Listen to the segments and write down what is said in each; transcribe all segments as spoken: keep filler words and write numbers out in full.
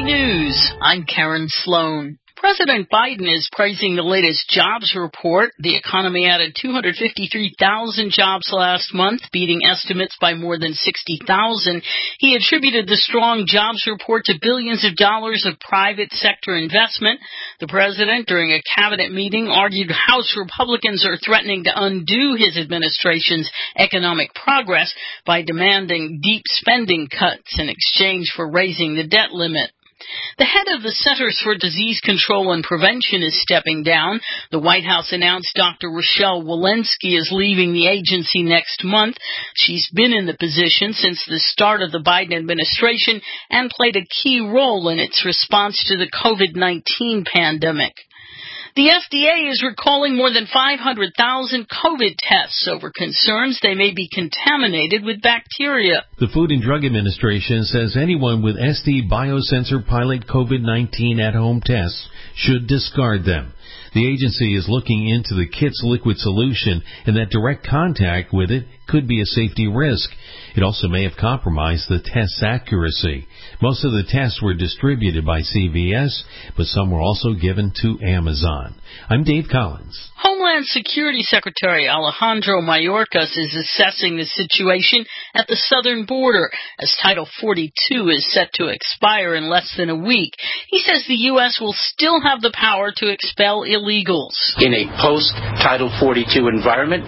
News, I'm Karen Sloan. President Biden is praising the latest jobs report. The economy added two hundred fifty-three thousand jobs last month, beating estimates by more than sixty thousand. He attributed the strong jobs report to billions of dollars of private sector investment. The president, during a cabinet meeting, argued House Republicans are threatening to undo his administration's economic progress by demanding deep spending cuts in exchange for raising the debt limit. The head of the Centers for Disease Control and Prevention is stepping down. The White House announced Doctor Rochelle Walensky is leaving the agency next month. She's been in the position since the start of the Biden administration and played a key role in its response to the COVID nineteen pandemic. The F D A is recalling more than five hundred thousand COVID tests over concerns they may be contaminated with bacteria. The Food and Drug Administration says anyone with S D Biosensor Pilot COVID nineteen at-home tests should discard them. The agency is looking into the kit's liquid solution and that direct contact with it could be a safety risk. It also may have compromised the test's accuracy. Most of the tests were distributed by C V S, but some were also given to Amazon. I'm Dave Collins. Homeland Security Secretary Alejandro Mayorkas is assessing the situation at the southern border as Title forty-two is set to expire in less than a week. He says the U S will still have the power to expel illegals. In a post-Title forty-two environment,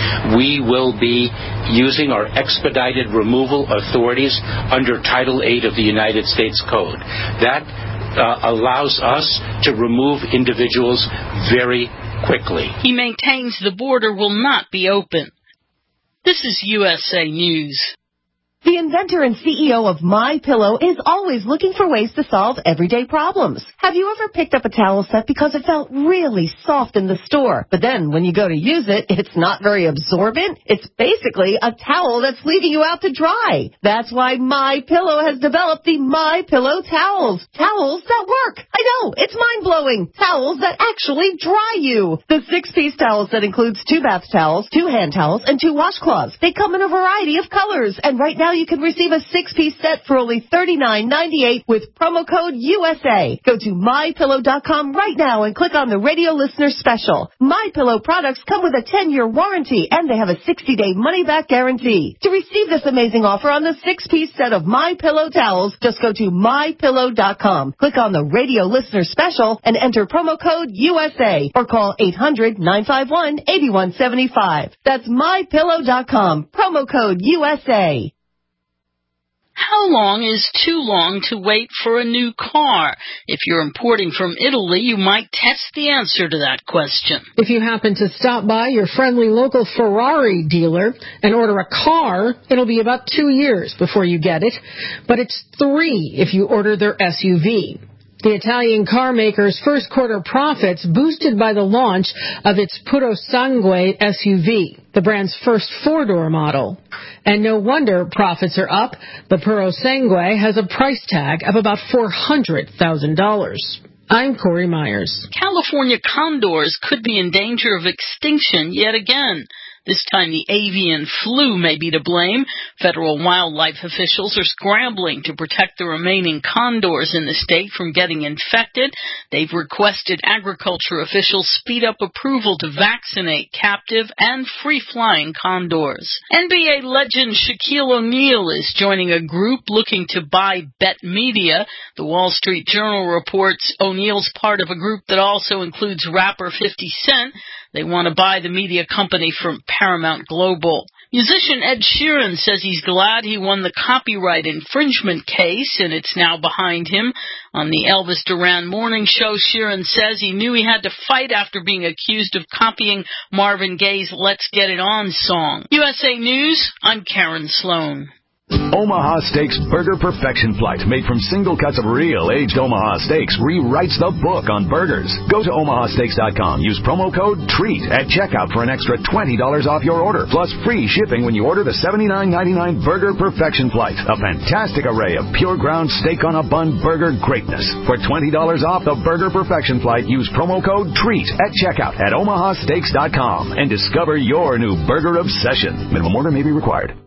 we will be using our expedited removal authorities under Title eight of the United States Code. That uh, allows us to remove individuals very quickly. He maintains the border will not be open. This is U S A News. The inventor and C E O of MyPillow is always looking for ways to solve everyday problems. Have you ever picked up a towel set because it felt really soft in the store, but then when you go to use it, it's not very absorbent? It's basically a towel that's leaving you out to dry. That's why MyPillow has developed the MyPillow towels. Towels that work. I know, it's mind-blowing. Towels that actually dry you. The six-piece towel set includes two bath towels, two hand towels, and two washcloths. They come in a variety of colors, and right now you can receive a six-piece set for only thirty-nine ninety-eight with promo code U S A. Go to my pillow dot com right now and click on the radio listener special. MyPillow products come with a ten-year warranty, and they have a sixty-day money-back guarantee. To receive this amazing offer on the six-piece set of MyPillow towels, just go to my pillow dot com. Click on the radio listener special and enter promo code U S A or call eight hundred nine five one eight one seven five. That's my pillow dot com. Promo code U S A. How long is too long to wait for a new car? If you're importing from Italy, you might test the answer to that question. If you happen to stop by your friendly local Ferrari dealer and order a car, it'll be about two years before you get it. But it's three if you order their S U V. The Italian car maker's first quarter profits boosted by the launch of its Purosangue S U V, the brand's first four-door model. And no wonder profits are up. The Purosangue has a price tag of about four hundred thousand dollars. I'm Corey Myers. California condors could be in danger of extinction yet again. This time the avian flu may be to blame. Federal wildlife officials are scrambling to protect the remaining condors in the state from getting infected. They've requested agriculture officials speed up approval to vaccinate captive and free-flying condors. N B A legend Shaquille O'Neal is joining a group looking to buy Bet Media. The Wall Street Journal reports O'Neal's part of a group that also includes rapper fifty Cent. They want to buy the media company from Paramount Global. Musician Ed Sheeran says he's glad he won the copyright infringement case, and it's now behind him. On the Elvis Duran Morning Show, Sheeran says he knew he had to fight after being accused of copying Marvin Gaye's Let's Get It On song. U S A News, I'm Karen Sloan. Omaha Steaks Burger Perfection Flight, made from single cuts of real aged Omaha steaks, rewrites the book on burgers. Go to omaha steaks dot com. Use promo code TREAT at checkout for an extra twenty dollars off your order, plus free shipping when you order the seventy-nine ninety-nine Burger Perfection Flight, a fantastic array of pure ground steak on a bun burger greatness. For twenty dollars off the Burger Perfection Flight, use promo code TREAT at checkout at omaha steaks dot com and discover your new burger obsession. Minimum order may be required.